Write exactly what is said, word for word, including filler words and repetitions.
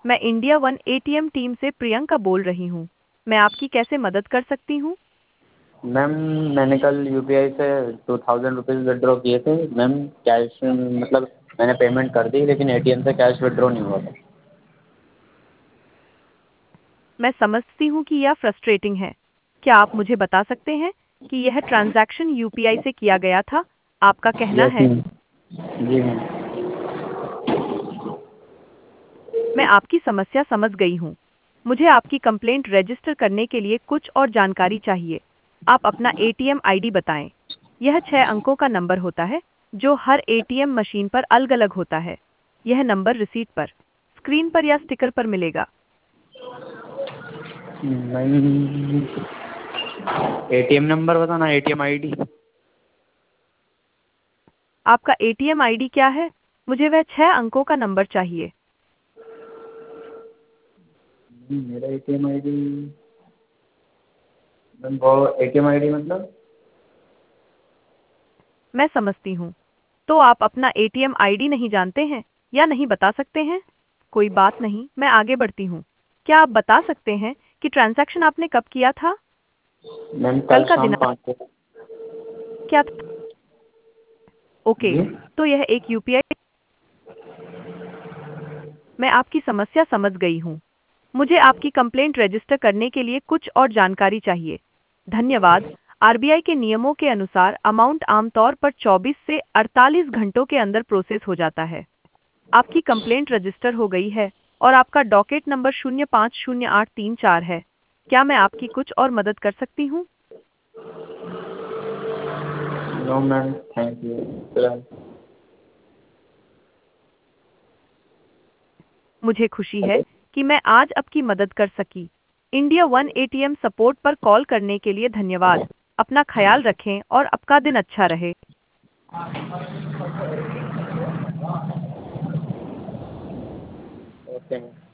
मैं India one ATM team से प्रियंका बोल रही हूँ। मैं आपकी कैसे मदद कर सकती हूँ? मैम मैंने कल यूपीआई से टू थाउजेंड रुपीज़ विड्रॉ किए थे मैम। कैश मतलब मैंने पेमेंट कर दी लेकिन एटीएम से कैश विड्रॉ नहीं हुआ था। मैं समझती हूँ कि यह फ्रस्ट्रेटिंग है। क्या आप मुझे बता सकते हैं कि यह ट्रांजैक्शन यूपीआई से किया गया था? आपका कहना यस है। मैम। जी मैम। मैं आपकी समस्या समझ गई हूँ। मुझे आपकी कंप्लेंट रजिस्टर करने के लिए कुछ और जानकारी चाहिए। आप अपना एटीएम आईडी बताएं। यह छह अंकों का नंबर होता है जो हर एटीएम मशीन पर अलग-अलग होता है। यह नंबर रिसीट पर, स्क्रीन पर या स्टिकर पर मिलेगा। मैम एटीएम नंबर बताना, एटीएम आईडी। आपका एटीएम आईडी क्या है? मुझे वह छह अंकों का नंबर चाहिए। मेरा एटीएम आईडी मैम, वो एटीएम आईडी मतलब मैं समझती हूँ। तो आप अपना एटीएम आईडी नहीं जानते हैं या नहीं बता सकते हैं? कोई बात नहीं, मैं आगे बढ़ती हूँ। क्या आप बता सकते हैं कि ट्रांजैक्शन आपने कब किया था? मैम कल कल का शाम दिनांक पाँच बजे। क्या था? ओके, जी तो यह एक यूपीआई। मैं आपकी समस्या समझ गई हूँ। मुझे आपकी कंप्लेंट रजिस्टर करने के लिए कुछ और जानकारी चाहिए। धन्यवाद। आरबीआई के नियमों के अनुसार अमाउंट आमतौर पर चौबीस से अड़तालीस घंटों के अंदर प्रोसेस हो जाता है। आपकी कंप्लेंट रजिस्टर हो गई है और आपका डॉकेट नंबर शून्य पाँच शून्य आठ तीन चार है। क्या मैं आपकी कुछ और मदद कर सकती हूँ? No ma'am, thank you. मुझे खुशी है हेलो। कि मैं आज आपकी मदद कर सकी। इंडिया वन एटीएम सपोर्ट पर कॉल करने के लिए धन्यवाद। अपना ख्याल रखें और आपका दिन अच्छा रहे। Okay ma'am.